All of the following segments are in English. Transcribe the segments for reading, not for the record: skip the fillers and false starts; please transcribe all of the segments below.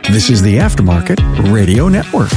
This is the Aftermarket Radio Network.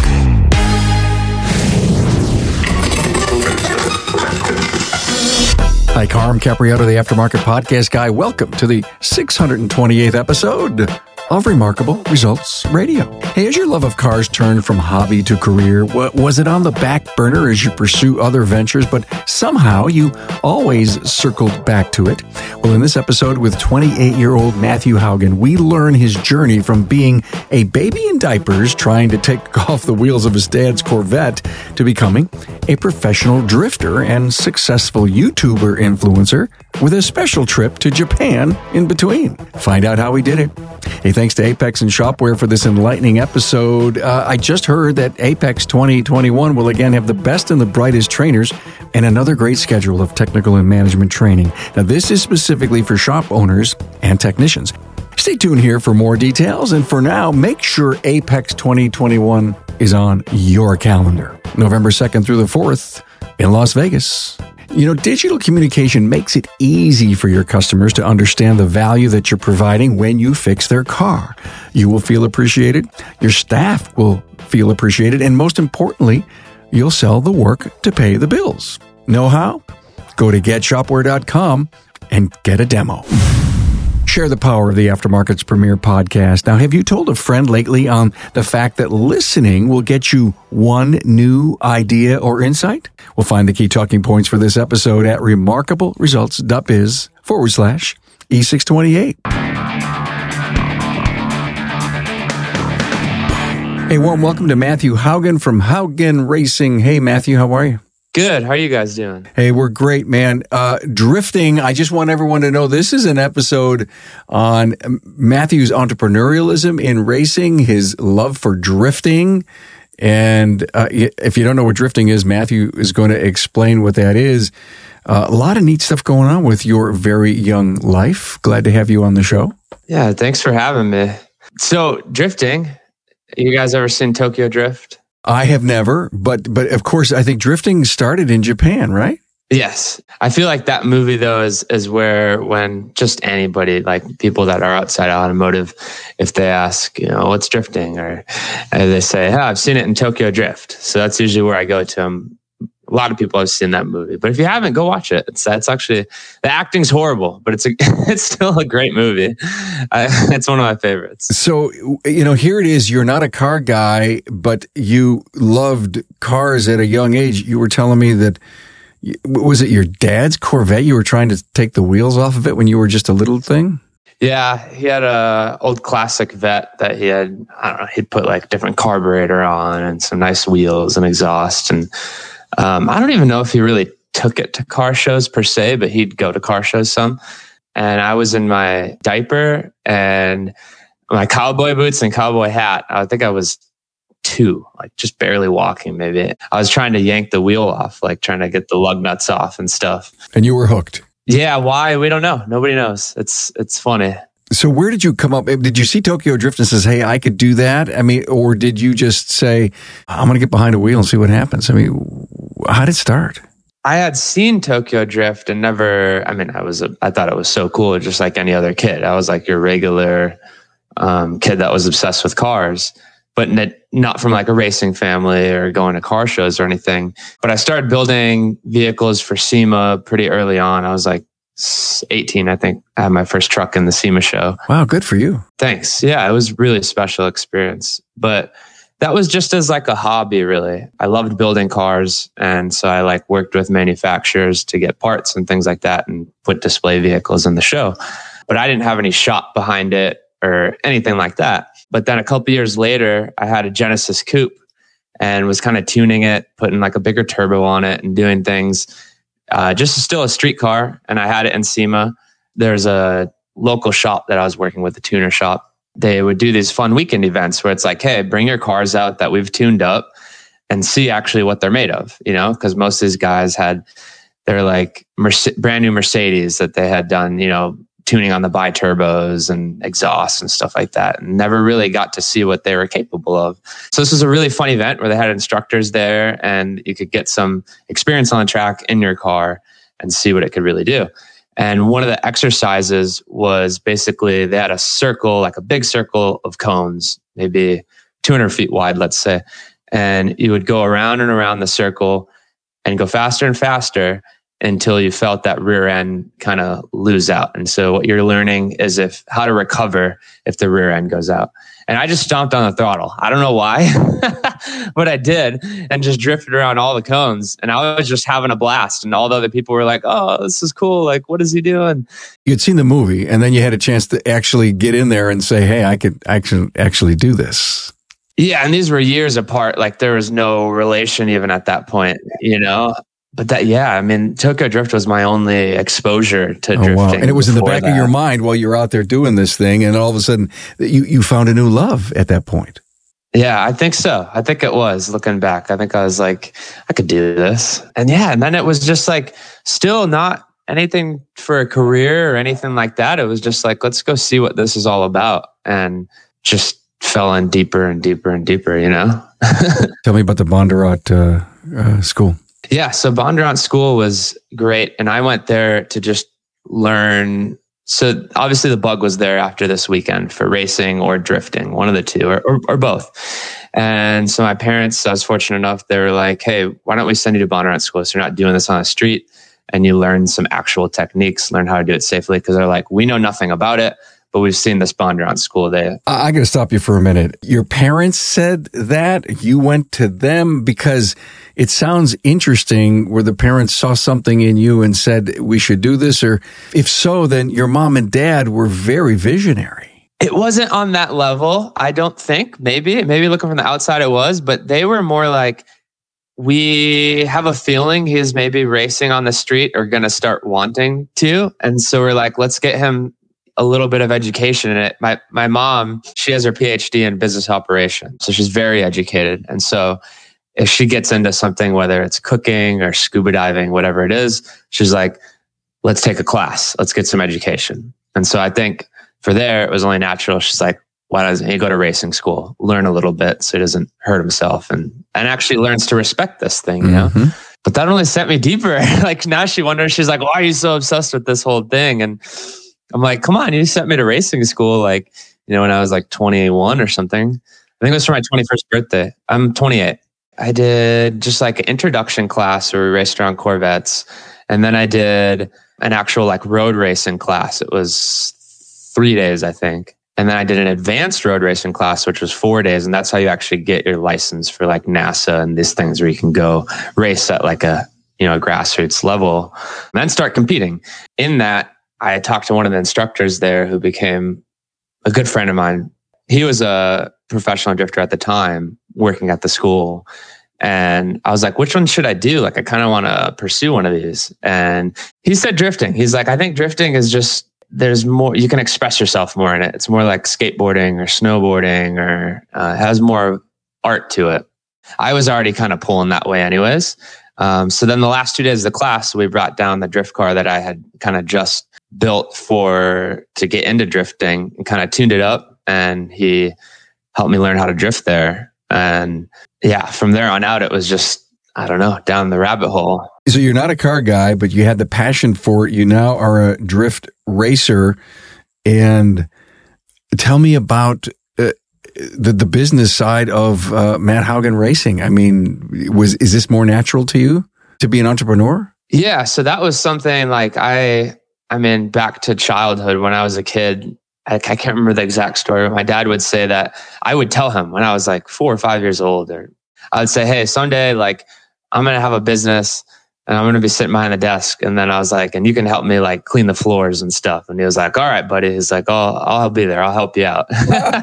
Hi, Carm Capriotto, the Aftermarket Podcast Guy. Welcome to the 628th episode of Remarkable Results Radio. Hey, has your love of cars turned from hobby to career? Was it on the back burner as you pursue other ventures, but somehow you always circled back to it? Well, in this episode with 28-year-old Matthew Haugen, we learn his journey from being a baby in diapers trying to take off the wheels of his dad's Corvette to becoming a professional drifter and successful YouTuber influencer with a special trip to Japan in between. Find out how he did it. Hey, thanks to Apex and Shopware for this enlightening episode. I just heard that Apex 2021 will again have the best and the brightest trainers and another great schedule of technical and management training. Now, this is specifically for shop owners and technicians. Stay tuned here for more details, and for now, make sure Apex 2021 is on your calendar. November 2nd through the 4th in Las Vegas. You know, digital communication makes it easy for your customers to understand the value that you're providing when you fix their car. You will feel appreciated, your staff will feel appreciated, and most importantly, you'll sell the work to pay the bills. Know how? Go to getshopware.com and get a demo. Share the power of the Aftermarket's premier podcast. Now, have you told a friend lately on the fact that listening will get you one new idea or insight? We'll find the key talking points for this episode at remarkableresults.biz/E628. Hey, warm welcome to Matthew Haugen from Haugen Racing. Hey, Matthew, how are you? Good. How are you guys doing? Hey, we're great, man. Drifting, I just want everyone to know this is an episode on Matthew's entrepreneurialism in racing, his love for drifting. And if you don't know what drifting is, Matthew is going to explain what that is. A lot of neat stuff going on with your very young life. Glad to have you on the show. Yeah, thanks for having me. So, drifting, you guys ever seen Tokyo Drift? I have never, but of course, I think drifting started in Japan, right? Yes. I feel like that movie, though, is where when just anybody, like people that are outside automotive, if they ask, you know, what's drifting? Or they say, oh, I've seen it in Tokyo Drift. So that's usually where I go to them. A lot of people have seen that movie, but if you haven't, go watch it. It's actually, the acting's horrible, but it's still a great movie. It's one of my favorites. So, you know, here it is. You're not a car guy, but you loved cars at a young age. You were telling me that, was it your dad's Corvette? You were trying to take the wheels off of it when you were just a little thing? Yeah, he had a old classic Vet that he had, I don't know, he'd put like different carburetor on and some nice wheels and exhaust. And I don't even know if he really took it to car shows per se, but he'd go to car shows some. And I was in my diaper and my cowboy boots and cowboy hat. I think I was 2, like just barely walking maybe. I was trying to yank the wheel off, like trying to get the lug nuts off and stuff. And you were hooked. Yeah, why? We don't know. Nobody knows. It's funny. So where did you come up? Did you see Tokyo Drift and says, hey, I could do that? I mean, or did you just say, I'm going to get behind a wheel and see what happens? I mean, how did it start? I had seen Tokyo Drift and never, I thought it was so cool, just like any other kid. I was like your regular kid that was obsessed with cars, but not from like a racing family or going to car shows or anything. But I started building vehicles for SEMA pretty early on. I was like 18, I think. I had my first truck in the SEMA show. Wow, good for you. Thanks. Yeah, it was really a special experience. But that was just as like a hobby, really. I loved building cars. And so I like worked with manufacturers to get parts and things like that and put display vehicles in the show. But I didn't have any shop behind it or anything like that. But then a couple years later, I had a Genesis Coupe and was kind of tuning it, putting like a bigger turbo on it and doing things. Just still a street car. And I had it in SEMA. There's a local shop that I was working with, a tuner shop. They would do these fun weekend events where it's like, hey, bring your cars out that we've tuned up and see actually what they're made of, you know, because most of these guys they're like brand new Mercedes that they had done, you know, tuning on the bi-turbos and exhaust and stuff like that, and never really got to see what they were capable of. So this was a really fun event where they had instructors there and you could get some experience on the track in your car and see what it could really do. And one of the exercises was basically they had a circle, like a big circle of cones, maybe 200 feet wide, let's say. And you would go around and around the circle and go faster and faster until you felt that rear end kind of lose out. And so what you're learning is how to recover if the rear end goes out. And I just stomped on the throttle. I don't know why, but I did, and just drifted around all the cones. And I was just having a blast. And all the other people were like, "Oh, this is cool. Like, what is he doing?" You'd seen the movie, and then you had a chance to actually get in there and say, "Hey, I could actually do this." Yeah, and these were years apart. Like, there was no relation even at that point, But Tokyo Drift was my only exposure to drifting. Wow. And it was in the back of your mind while you were out there doing this thing, and all of a sudden you found a new love at that point. Yeah, I think so. I think it was, looking back. I think I was like, I could do this. And then it was just like, still not anything for a career or anything like that. It was just like, let's go see what this is all about. And just fell in deeper and deeper and deeper, Tell me about the Bondurant school. Yeah, so Bondurant School was great. And I went there to just learn. So obviously the bug was there after this weekend for racing or drifting, one of the two, or both. And so my parents, I was fortunate enough, they were like, "Hey, why don't we send you to Bondurant School so you're not doing this on the street and you learn some actual techniques, learn how to do it safely." Because they're like, "We know nothing about it, but we've seen this Bondurant School." I got to stop you for a minute. Your parents said that? You went to them? Because it sounds interesting where the parents saw something in you and said, "We should do this." Or if so, then your mom and dad were very visionary. It wasn't on that level, I don't think. Maybe looking from the outside it was, but they were more like, we have a feeling he's maybe racing on the street or going to start wanting to. And so we're like, let's get him a little bit of education in it. My mom, she has her PhD in business operations, so she's very educated. And so if she gets into something, whether it's cooking or scuba diving, whatever it is, she's like, let's take a class. Let's get some education. And so I think for there, it was only natural. She's like, why doesn't he go to racing school, learn a little bit so he doesn't hurt himself and actually learns to respect this thing, Mm-hmm. But that only sent me deeper. Like, now she wonders, she's like, why are you so obsessed with this whole thing? And I'm like, come on, you sent me to racing school, like, when I was like 21 or something. I think it was for my 21st birthday. I'm 28. I did just like an introduction class where we raced around Corvettes. And then I did an actual like road racing class. It was 3 days, I think. And then I did an advanced road racing class, which was 4 days. And that's how you actually get your license for like NASA and these things where you can go race at like a grassroots level and then start competing. In that, I talked to one of the instructors there who became a good friend of mine. He was a professional drifter at the time, working at the school. And I was like, which one should I do? Like, I kind of want to pursue one of these. And he said drifting. He's like, I think drifting is just, there's more, you can express yourself more in it. It's more like skateboarding or snowboarding, or has more art to it. I was already kind of pulling that way anyways. So then the last 2 days of the class, we brought down the drift car that I had kind of just built to get into drifting, and kind of tuned it up. And he helped me learn how to drift there. And yeah, from there on out, it was just, I don't know, down the rabbit hole. So you're not a car guy, but you had the passion for it. You now are a drift racer. And tell me about the business side of Matt Haugen Racing. I mean, is this more natural to you to be an entrepreneur? Yeah, so that was something like back to childhood when I was a kid. I can't remember the exact story, but my dad would say that I would tell him when I was like 4 or 5 years old, or I would say, hey, someday, like, I'm going to have a business and I'm going to be sitting behind the desk. And then I was like, and you can help me like clean the floors and stuff. And he was like, all right, buddy. He's like, oh, I'll be there. I'll help you out.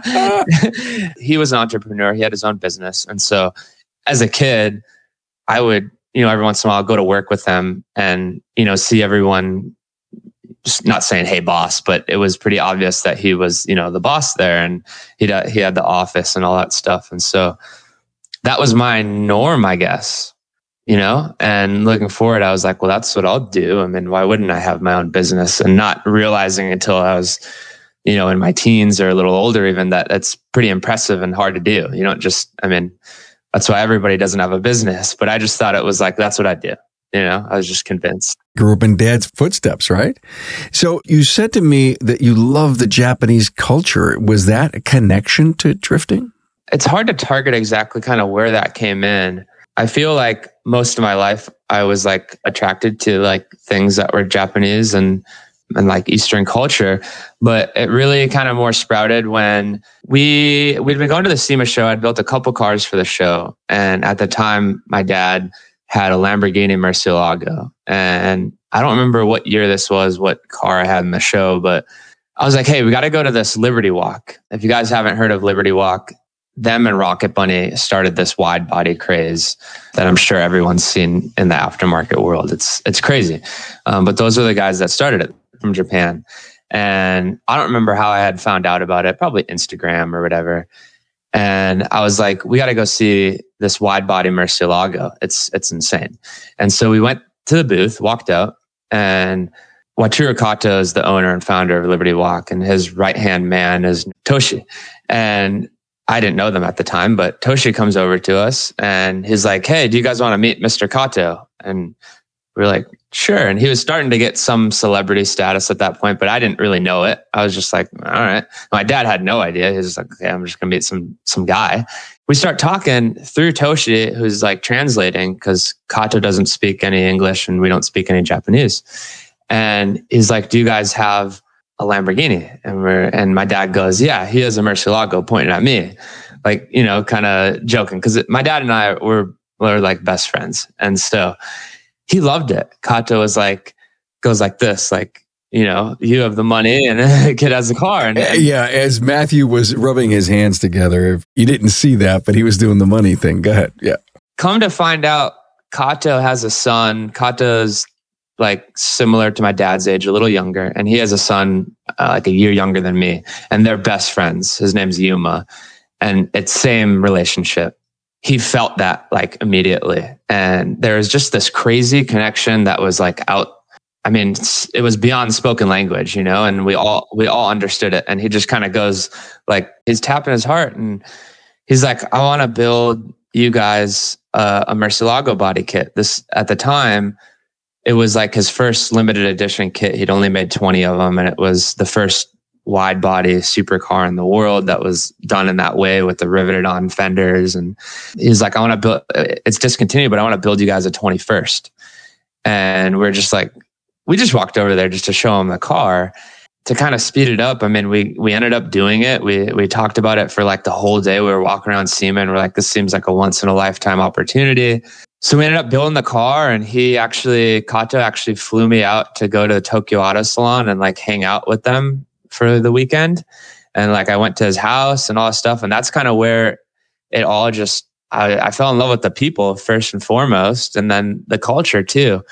He was an entrepreneur. He had his own business. And so as a kid, I would, every once in a while go to work with him and, see everyone, just not saying, hey, boss, but it was pretty obvious that he was, the boss there, and he had the office and all that stuff. And so that was my norm, I guess, and looking forward, I was like, well, that's what I'll do. I mean, why wouldn't I have my own business? And not realizing until I was, in my teens or a little older, even, that that's pretty impressive and hard to do. That's why everybody doesn't have a business, but I just thought it was like, that's what I do. I was just convinced. Grew up in Dad's footsteps, right? So you said to me that you love the Japanese culture. Was that a connection to drifting? It's hard to target exactly kind of where that came in. I feel like most of my life I was like attracted to like things that were Japanese and like Eastern culture, but it really kind of more sprouted when we'd been going to the SEMA show. I'd built a couple cars for the show, and at the time, my dad had a Lamborghini Murcielago, and I don't remember what year this was, what car I had in the show, but I was like, "Hey, we got to go to this Liberty Walk." If you guys haven't heard of Liberty Walk, them and Rocket Bunny started this wide body craze that I'm sure everyone's seen in the aftermarket world. It's crazy, but those are the guys that started it from Japan. And I don't remember how I had found out about it, probably Instagram or whatever. And I was like, we got to go see this wide body Murcielago. It's insane. And so we went to the booth, walked out, and Wataru Kato is the owner and founder of Liberty Walk, and his right-hand man is Toshi. And I didn't know them at the time, but Toshi comes over to us and he's like, "Hey, do you guys want to meet Mr. Kato?" And we're like, "Sure." And he was starting to get some celebrity status at that point, but I didn't really know it. I was just like, all right. My dad had no idea. He was just like, "Okay, I'm just going to meet some guy." We start talking through Toshi, who's like translating because Kato doesn't speak any English and we don't speak any Japanese. And he's like, "Do you guys have a Lamborghini?" And my dad goes, "Yeah, he has a Murcielago," pointing at me, like, kind of joking. Because my dad and I were like best friends. And so he loved it. Kato was like, goes like this, like, you have the money and the kid has a car. And yeah, as Matthew was rubbing his hands together, you didn't see that, but he was doing the money thing. Go ahead. Yeah. Come to find out, Kato has a son. Kato's like similar to my dad's age, a little younger. And he has a son like a year younger than me. And they're best friends. His name's Yuma. And it's same relationship. He felt that like immediately. And there was just this crazy connection that was like out. I mean, it was beyond spoken language, and we all understood it. And he just kind of goes like, he's tapping his heart and he's like, "I want to build you guys a Murcielago body kit." This at the time, it was like his first limited edition kit. He'd only made 20 of them. And it was the first wide body supercar in the world that was done in that way with the riveted on fenders. And he's like, "I want to build, it's discontinued, but I want to build you guys a 21st. And we're just like, we just walked over there just to show him the car to kind of speed it up. I mean, we ended up doing it. We talked about it for like the whole day. We were walking around SEMA and we're like, this seems like a once in a lifetime opportunity. So we ended up building the car, and Kato actually flew me out to go to the Tokyo Auto Salon and like hang out with them for the weekend. And like I went to his house and all that stuff. And that's kind of where it all just, I fell in love with the people first and foremost, and then the culture too.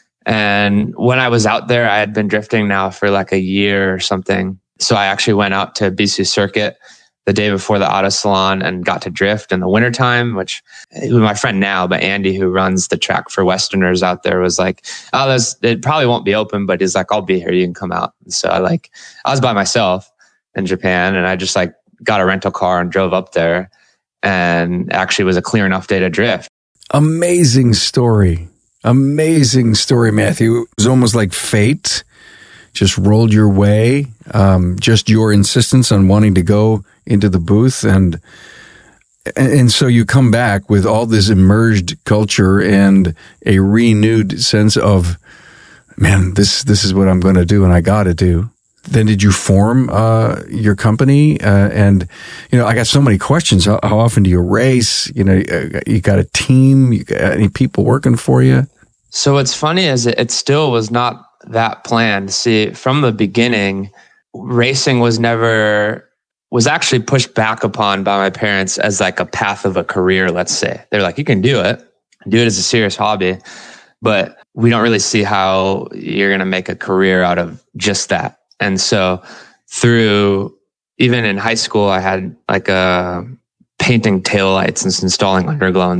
And when I was out there, I had been drifting now for like a year or something. So I actually went out to Bisu Circuit the day before the auto salon and got to drift in the wintertime, which my friend now, but Andy, who runs the track for Westerners out there, was like, "Oh, it probably won't be open," but he's like, "I'll be here. You can come out." And so I was by myself in Japan, and I just like got a rental car and drove up there, and actually was a clear enough day to drift. Amazing story, Matthew. It was almost like fate just rolled your way. Just your insistence on wanting to go into the booth, and so you come back with all this immersed culture and a renewed sense of, man, this is what I'm going to do and I got to do. Then did you form your company? And I got so many questions. How often do you race? You got a team? You got any people working for you? So what's funny is it still was not that planned. See, from the beginning, racing was actually pushed back upon by my parents as like a path of a career, let's say. They're like, "You can do it as a serious hobby, but we don't really see how you're going to make a career out of just that." And so even in high school, I had like painting taillights and installing underglow,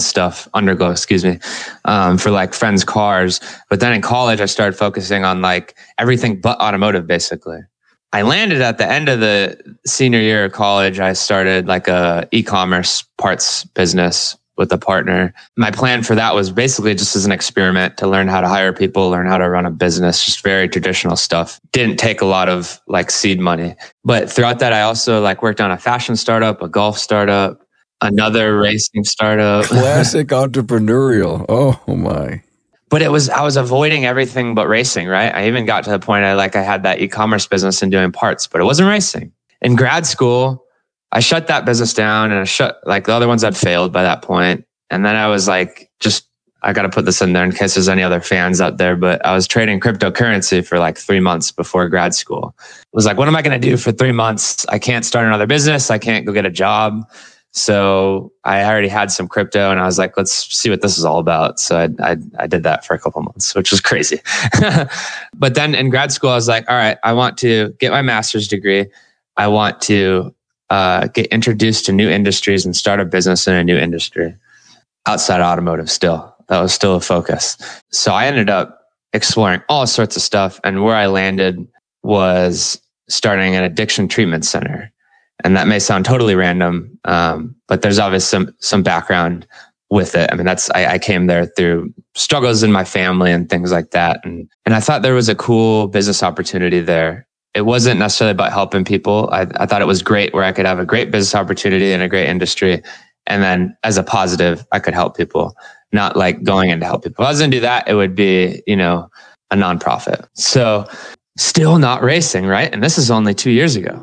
for like friends' cars. But then in college, I started focusing on like everything but automotive, basically. I landed at the end of the senior year of college. I started like a e-commerce parts business with a partner. My plan for that was basically just as an experiment to learn how to hire people, learn how to run a business, just very traditional stuff. Didn't take a lot of like seed money. But throughout that, I also like worked on a fashion startup, a golf startup, another racing startup. Classic entrepreneurial. Oh my. But I was avoiding everything but racing, right? I even got to the point I had that e-commerce business and doing parts, but it wasn't racing. In grad school, I shut that business down, and the other ones had failed by that point. And then I was like, I got to put this in there in case there's any other fans out there, but I was trading cryptocurrency for like 3 months before grad school. I was like, what am I going to do for 3 months? I can't start another business. I can't go get a job. So I already had some crypto, and I was like, let's see what this is all about. So I did that for a couple months, which was crazy. But then in grad school, I was like, all right, I want to get my master's degree. I want to get introduced to new industries and start a business in a new industry outside automotive still. That was still a focus. So I ended up exploring all sorts of stuff. And where I landed was starting an addiction treatment center. And that may sound totally random, but there's obviously some background with it. I mean, I came there through struggles in my family and things like that. And I thought there was a cool business opportunity there. It wasn't necessarily about helping people. I thought it was great where I could have a great business opportunity in a great industry. And then as a positive, I could help people, not like going in to help people. If I was going to do that, it would be, a nonprofit. So still not racing, right? And this is only 2 years ago.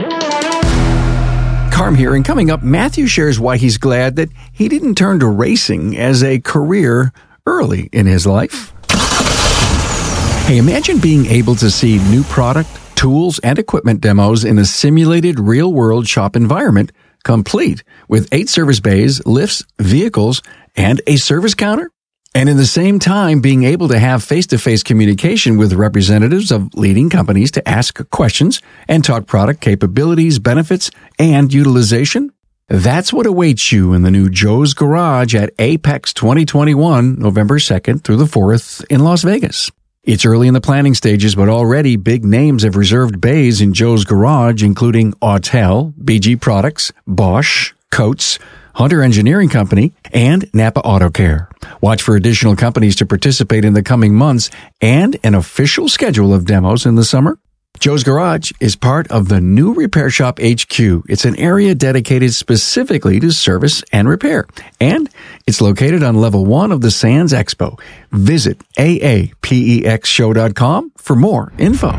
Carm here, and coming up, Matthew shares why he's glad that he didn't turn to racing as a career early in his life. Hey, imagine being able to see new product, tools, and equipment demos in a simulated real-world shop environment, complete with 8 service bays, lifts, vehicles, and a service counter. And in the same time, being able to have face-to-face communication with representatives of leading companies to ask questions and talk product capabilities, benefits, and utilization. That's what awaits you in the new Joe's Garage at Apex 2021, November 2nd through the 4th in Las Vegas. It's early in the planning stages, but already big names have reserved bays in Joe's Garage, including Autel, BG Products, Bosch, Coates, Hunter Engineering Company, and Napa Auto Care. Watch for additional companies to participate in the coming months and an official schedule of demos in the summer. Joe's Garage is part of the new Repair Shop HQ. It's an area dedicated specifically to service and repair, and it's located on level 1 of the Sands Expo. Visit aapexshow.com for more info.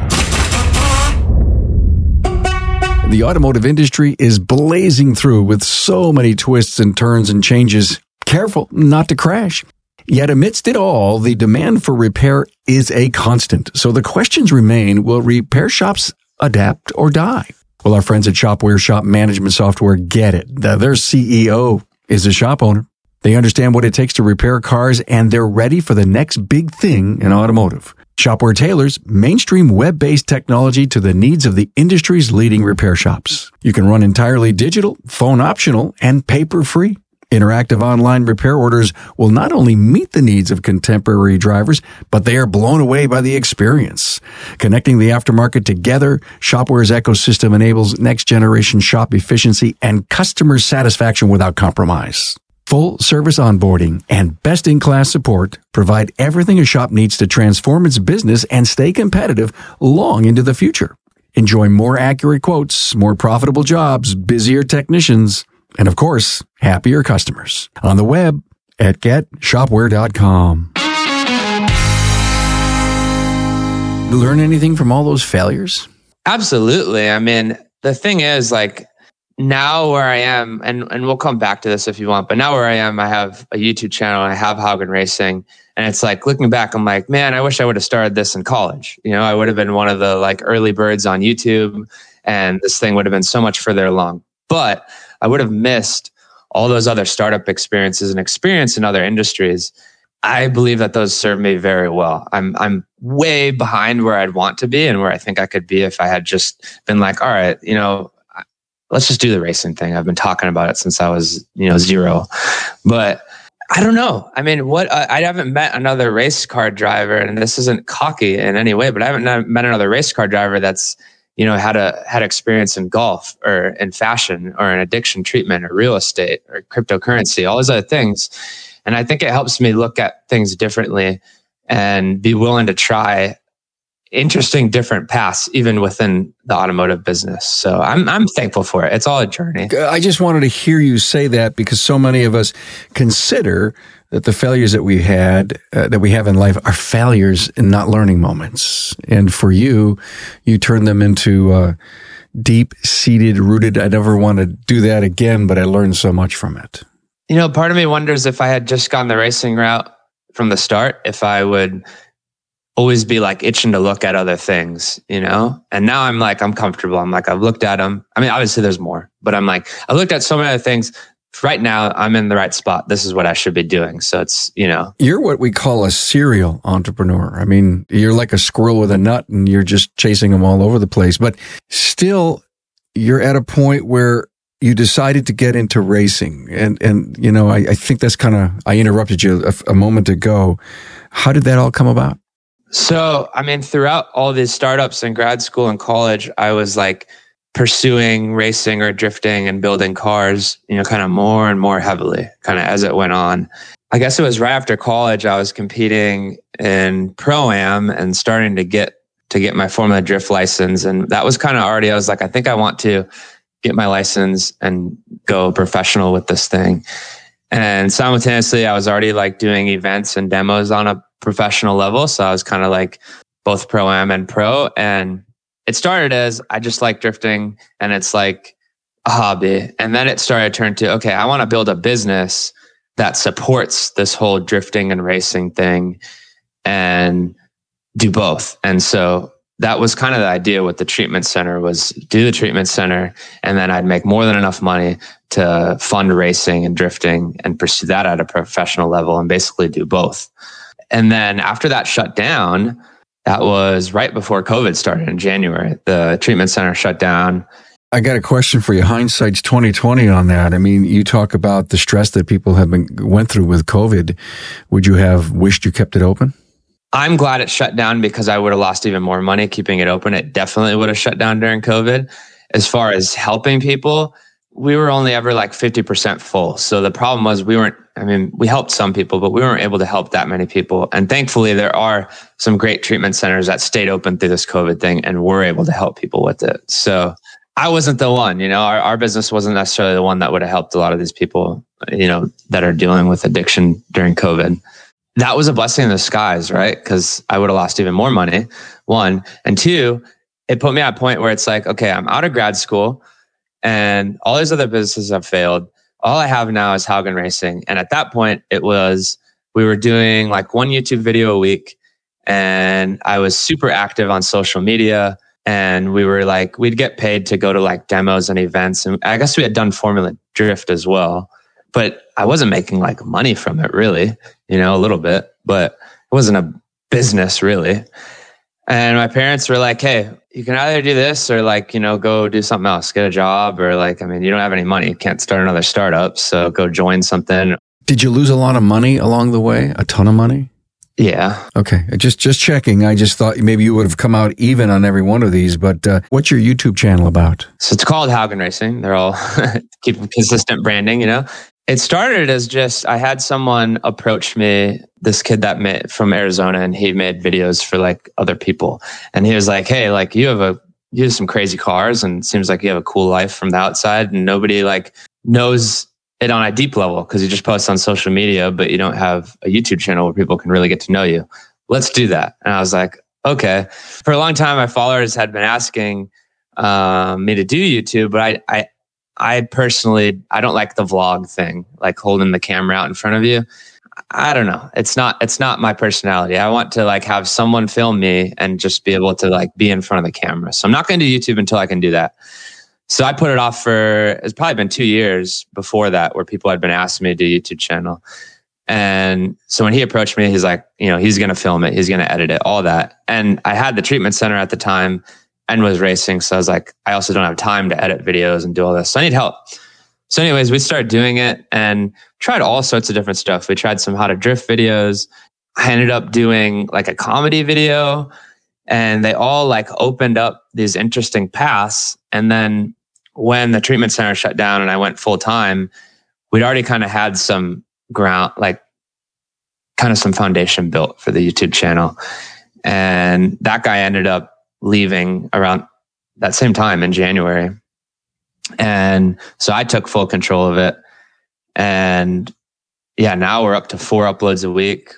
The automotive industry is blazing through with so many twists and turns and changes. Careful not to crash. Yet amidst it all, the demand for repair is a constant. So the questions remain, will repair shops adapt or die? Well, our friends at Shopware Shop Management Software get it. Their CEO is a shop owner. They understand what it takes to repair cars, and they're ready for the next big thing in automotive. Shopware tailors mainstream web-based technology to the needs of the industry's leading repair shops. You can run entirely digital, phone optional, and paper-free. Interactive online repair orders will not only meet the needs of contemporary drivers, but they are blown away by the experience. Connecting the aftermarket together, Shopware's ecosystem enables next-generation shop efficiency and customer satisfaction without compromise. Full service onboarding and best-in-class support provide everything a shop needs to transform its business and stay competitive long into the future. Enjoy more accurate quotes, more profitable jobs, busier technicians, and of course, happier customers. On the web at getshopware.com. Learn anything from all those failures? Absolutely. I mean, the thing is, now where I am, and we'll come back to this if you want, but now where I am, I have a YouTube channel, and I have Haugen Racing. And it's looking back, I'm like, man, I wish I would have started this in college. I would have been one of the early birds on YouTube, and this thing would have been so much further along. But I would have missed all those other startup experiences and experience in other industries. I believe that those serve me very well. I'm way behind where I'd want to be and where I think I could be if I had just been all right, let's just do the racing thing. I've been talking about it since I was, 0. But I don't know. I mean, I haven't met another race car driver, and this isn't cocky in any way, but I haven't met another race car driver that's had experience in golf or in fashion or in addiction treatment or real estate or cryptocurrency, all those other things. And I think it helps me look at things differently and be willing to try interesting different paths even within the automotive business. So I'm thankful for it. It's all a journey. I just wanted to hear you say that because so many of us consider that the failures that we have in life are failures and not learning moments. And for you turn them into deep-seated, rooted, I never want to do that again, but I learned so much from it. Part of me wonders if I had just gone the racing route from the start, if I would always be like itching to look at other things, And now I'm comfortable. I've looked at them. I mean, obviously there's more, but I've looked at so many other things. Right now I'm in the right spot. This is what I should be doing. So it's, You're what we call a serial entrepreneur. I mean, you're like a squirrel with a nut and you're just chasing them all over the place, but still you're at a point where you decided to get into racing. And I think that's I interrupted you a moment ago. How did that all come about? So, throughout all these startups in grad school and college, I was pursuing racing or drifting and building cars, more and more heavily, as it went on. I guess it was right after college, I was competing in Pro-Am and starting to get my Formula Drift license. And that was already, I was I think I want to get my license and go professional with this thing. And simultaneously, I was already doing events and demos on a professional level. So I was both Pro-Am and pro. And it started as I just like drifting and it's a hobby. And then it started to turn to, okay, I want to build a business that supports this whole drifting and racing thing and do both. And so that was the idea with the treatment center, was do the treatment center and then I'd make more than enough money to fund racing and drifting and pursue that at a professional level and basically do both. And then after that shut down, that was right before COVID started in January. The treatment center shut down. I got a question for you. Hindsight's 2020 on that. I mean, you talk about the stress that people went through with COVID. Would you have wished you kept it open? I'm glad it shut down because I would have lost even more money keeping it open. It definitely would have shut down during COVID. As far as helping people, we were only ever 50% full. So the problem was we helped some people, but we weren't able to help that many people. And thankfully, there are some great treatment centers that stayed open through this COVID thing and were able to help people with it. So I wasn't the one, our business wasn't necessarily the one that would have helped a lot of these people, that are dealing with addiction during COVID. That was a blessing in disguise, right? Because I would have lost even more money, one. And two, it put me at a point where it's okay, I'm out of grad school and all these other businesses have failed. All I have now is Haugen Racing. And at that point, we were doing one YouTube video a week and I was super active on social media. And we were we'd get paid to go to demos and events. And I guess we had done Formula Drift as well, but I wasn't making money from it really, a little bit, but it wasn't a business really. And my parents were hey, you can either do this or go do something else, get a job, or you don't have any money. You can't start another startup. So go join something. Did you lose a lot of money along the way? A ton of money? Yeah. Okay. Just checking. I just thought maybe you would have come out even on every one of these, but what's your YouTube channel about? So it's called Haugen Racing. They're all keep consistent branding, It started as just, I had someone approach me, this kid from Arizona, and he made videos for other people. And he was hey, you have some crazy cars and it seems like you have a cool life from the outside and nobody knows it on a deep level because you just post on social media, but you don't have a YouTube channel where people can really get to know you. Let's do that. And I was okay. For a long time, my followers had been asking me to do YouTube, but I personally, I don't like the vlog thing, holding the camera out in front of you. I don't know. It's not my personality. I want to have someone film me and just be able to be in front of the camera. So I'm not going to do YouTube until I can do that. So I put it off it's probably been 2 years before that where people had been asking me to do a YouTube channel. And so when he approached me, he's he's going to film it. He's going to edit it, all that. And I had the treatment center at the time and was racing. So I was I also don't have time to edit videos and do all this. So I need help. So anyways, we started doing it and tried all sorts of different stuff. We tried some how to drift videos. I ended up doing a comedy video. And they all like opened up these interesting paths. And then when the treatment center shut down and I went full time, we'd already kind of had some ground, like kind of some foundation built for the YouTube channel. And that guy ended up leaving around that same time in January. And so I took full control of it. And yeah, now we're up to 4 uploads a week.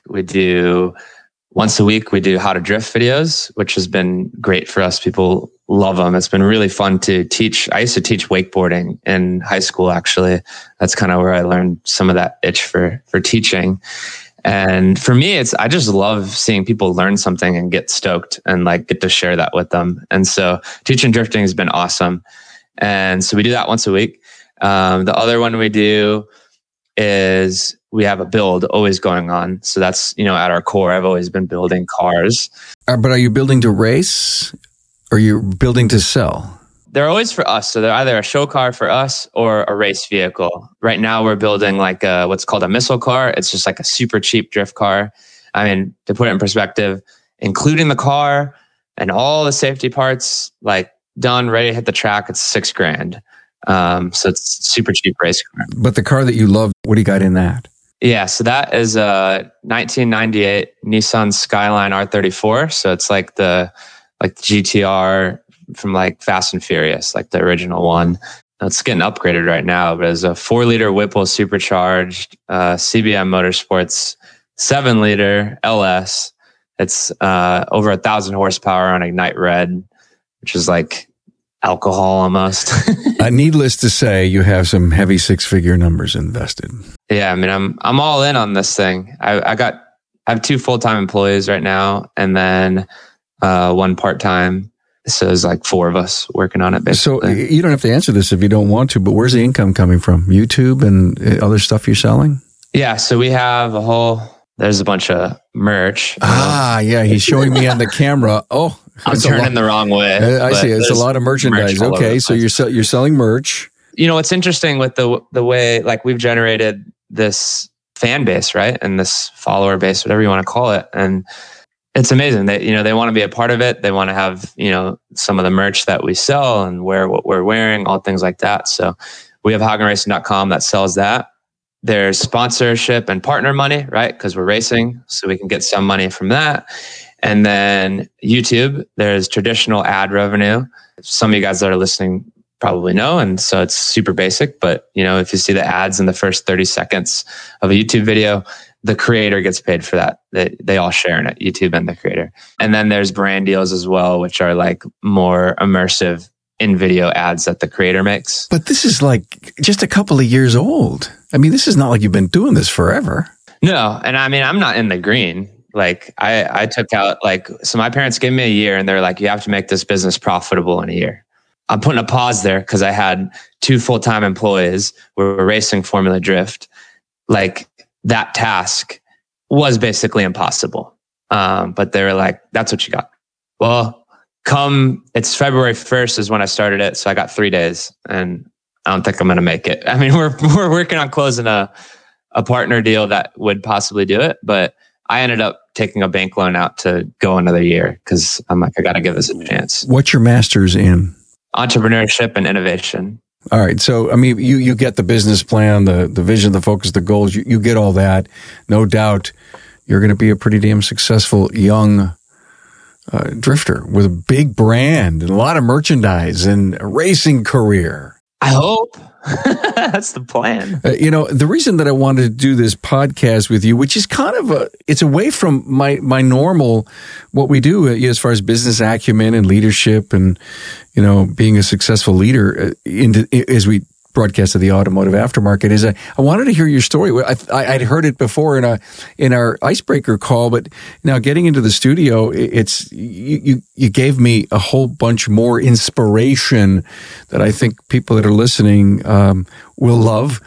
Once a week, we do how to drift videos, which has been great for us. People love them. It's been really fun to teach. I used to teach wakeboarding in high school, actually. That's kind of where I learned some of that itch for teaching. And for me, I just love seeing people learn something and get stoked and like get to share that with them. And so teaching drifting has been awesome. And so we do that once a week. The other one we do is we have a build always going on. So that's, at our core, I've always been building cars. But are you building to race or are you building to sell? They're always for us. So they're either a show car for us or a race vehicle. Right now we're building like what's called a missile car. It's just like a super cheap drift car. I mean, to put it in perspective, including the car and all the safety parts, like done, ready to hit the track, it's $6,000. So it's super cheap race car. But the car that you love, what do you got in that? Yeah, so that is a 1998 Nissan Skyline R34. So it's like the GTR from like Fast and Furious, like the original one. It's getting upgraded right now, but it's a 4-liter Whipple supercharged CBM Motorsports 7-liter LS. It's over 1,000 horsepower on Ignite Red, which is like alcohol almost. Needless to say, you have some heavy 6-figure numbers invested. Yeah, I mean, I'm all in on this thing. I have 2 full-time employees right now, and then 1 part-time. So there's like 4 of us working on it, basically. So you don't have to answer this if you don't want to, but where's the income coming from? YouTube and other stuff you're selling? Yeah, so we have there's a bunch of merch. Yeah, he's showing me on the camera. Oh, I'm turning the wrong way. I see. It's a lot of merchandise. Okay, so you're selling merch. What's interesting with the way like we've generated this fan base, right? And this follower base, whatever you want to call it. And it's amazing that, they want to be a part of it. They want to have, some of the merch that we sell and wear what we're wearing, all things like that. So we have HaagenRacing.com that sells that. There's sponsorship and partner money, right? Because we're racing, so we can get some money from that. And then YouTube, there's traditional ad revenue. Some of you guys that are listening probably know, and so it's super basic. But, if you see the ads in the first 30 seconds of a YouTube video, the creator gets paid for that. They all share in it, YouTube and the creator. And then there's brand deals as well, which are like more immersive in-video ads that the creator makes. But this is like just a couple of years old. I mean, this is not like you've been doing this forever. No. And I mean, I'm not in the green. Like I took out so my parents gave me a year and they're like, you have to make this business profitable in a year. I'm putting a pause there because I had 2 full-time employees. We were racing Formula Drift. Like that task was basically impossible. But they were like, that's what you got. Well, it's February 1st is when I started it. So I got 3 days and I don't think I'm going to make it. I mean, we're working on closing a partner deal that would possibly do it, but I ended up taking a bank loan out to go another year because I'm like, I got to give this a chance. What's your master's in? Entrepreneurship and innovation. All right. So, I mean, you get the business plan, the vision, the focus, the goals. You get all that. No doubt you're going to be a pretty damn successful young drifter with a big brand and a lot of merchandise and a racing career. I hope. That's the plan. The reason that I wanted to do this podcast with you, which is kind of it's away from my normal, what we do as far as business acumen and leadership and, being a successful leader as we broadcast to the automotive aftermarket, is I wanted to hear your story. I'd heard it before in our icebreaker call, but now getting into the studio, it's you gave me a whole bunch more inspiration that I think people that are listening will love.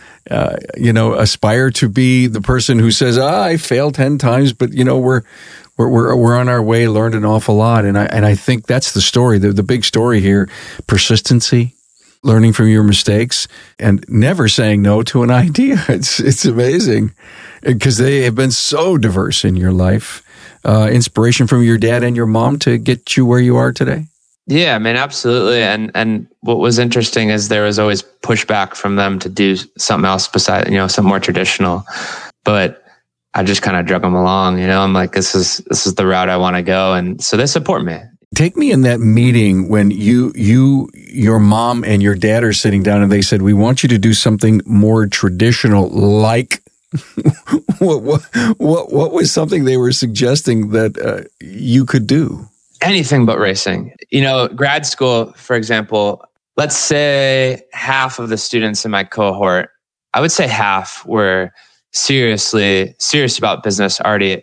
Aspire to be the person who says, I failed 10 times, but we're on our way, learned an awful lot, and I think that's the story, the big story here: persistency, learning from your mistakes, and never saying no to an idea. It's amazing because they have been so diverse in your life. inspiration from your dad and your mom to get you where you are today? Yeah, I mean, absolutely. And what was interesting is there was always pushback from them to do something else besides, something more traditional. But I just kind of drug them along. I'm like, this is the route I want to go, and so they support me. Take me in that meeting when your mom and your dad are sitting down, and they said, "We want you to do something more traditional." Like, what was something they were suggesting that you could do? Anything but racing. Grad school, for example, let's say half of the students in my cohort, I would say half were serious about business, already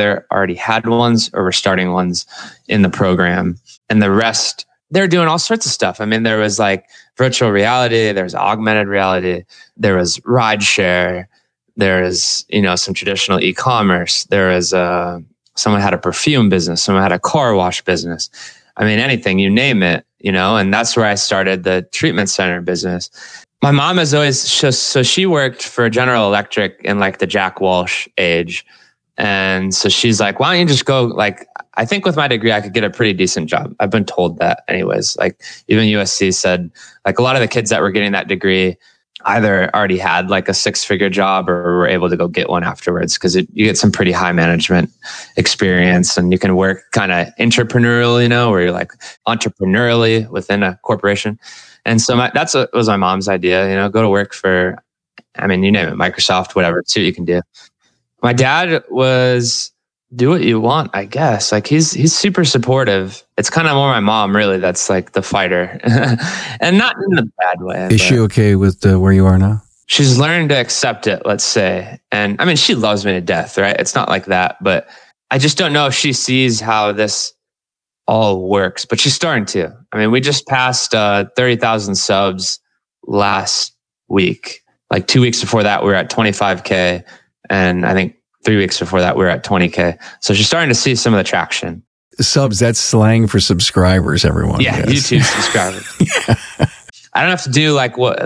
had ones or were starting ones in the program. And the rest, they're doing all sorts of stuff. I mean, there was like virtual reality, there was augmented reality, there was rideshare, there is, some traditional e-commerce, there is someone had a perfume business, someone had a car wash business. I mean, anything, you name it, and that's where I started the treatment center business. My mom has always, so she worked for General Electric in like the Jack Walsh age. And so she's like, why don't you just go, like, I think with my degree, I could get a pretty decent job. I've been told that anyways. Like even USC said, like a lot of the kids that were getting that degree either already had like a 6-figure job or were able to go get one afterwards, because you get some pretty high management experience and you can work kind of entrepreneurial, where you're like entrepreneurially within a corporation. And so was my mom's idea, go to work for, you name it, Microsoft, whatever, see what you can do. My dad was do what you want, I guess. Like he's super supportive. It's kind of more my mom, really, that's like the fighter, and not in a bad way. Is she okay with where you are now? She's learned to accept it, let's say. And she loves me to death, right? It's not like that, but I just don't know if she sees how this all works, but she's starting to. We just passed 30,000 subs last week. Like 2 weeks before that, we were at 25K. And I think 3 weeks before that, we were at 20K. So she's starting to see some of the traction. Subs, that's slang for subscribers, everyone. Yeah, YouTube subscribers. I don't have to do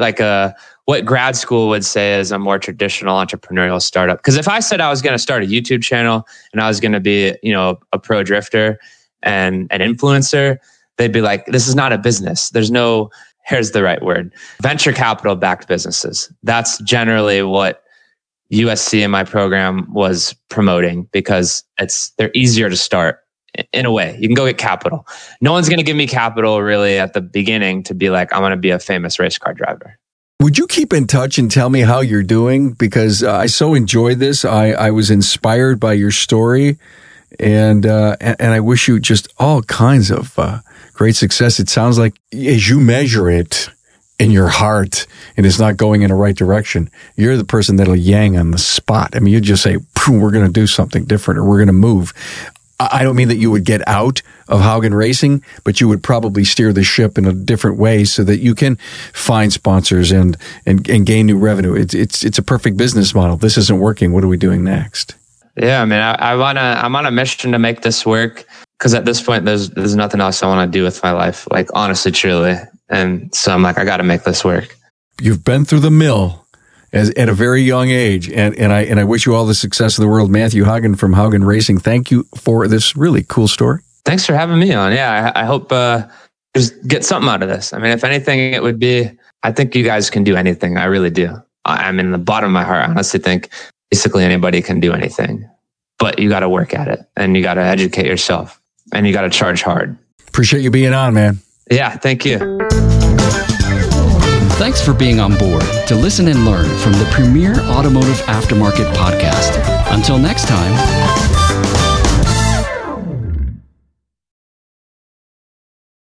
what grad school would say is a more traditional entrepreneurial startup. Because if I said I was going to start a YouTube channel and I was going to be, a pro drifter and an influencer, they'd be like, this is not a business. Here's the right word, venture capital backed businesses. That's generally what USC in my program was promoting, because they're easier to start in a way. You can go get capital. No one's going to give me capital really at the beginning to be like, I want to be a famous race car driver. Would you keep in touch and tell me how you're doing? Because I so enjoyed this. I was inspired by your story, and I wish you just all kinds of great success. It sounds like as you measure it in your heart and it's not going in the right direction, you're the person that'll yang on the spot. You just say, we're going to do something different, or we're going to move. I don't mean that you would get out of Haugen Racing, but you would probably steer the ship in a different way so that you can find sponsors and gain new revenue. It's a perfect business model. This isn't working. What are we doing next? Yeah, I'm on a mission to make this work, because at this point, there's nothing else I want to do with my life. Like, honestly, truly. And so I'm like, I got to make this work. You've been through the mill at a very young age, and I wish you all the success of the world. Matthew Haugen from Haugen Racing, thank you for this really cool story. Thanks for having me on. Yeah, I hope just get something out of this. If anything, it would be, I think you guys can do anything. I really do. I'm in the bottom of my heart. I honestly think basically anybody can do anything, but you got to work at it, and you got to educate yourself, and you got to charge hard. Appreciate you being on, man. Yeah, thank you. Thanks for being on board to listen and learn from the premier automotive aftermarket podcast. Until next time.